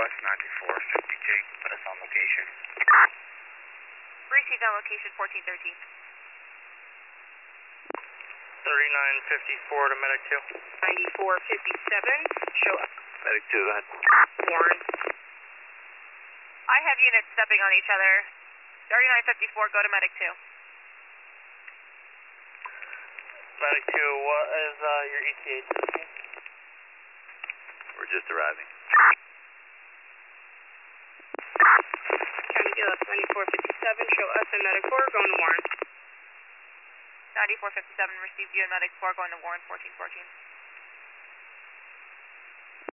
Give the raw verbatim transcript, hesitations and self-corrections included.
West ninety-four fifty-two. Put us on location. Received on location fourteen thirteen. thirty-nine fifty-four to Medic two. ninety-four fifty-seven, show up. Medic two, go ahead. Warren. I have units stepping on each other. thirty-nine fifty-four, go to Medic two. Medic two, what is uh, your E T A system? We're just arriving. County Gillespie ninety-four fifty-seven, show us and Medic four, going to Warren. ninety-four fifty-seven, received you and Medic four, going to Warren fourteen fourteen.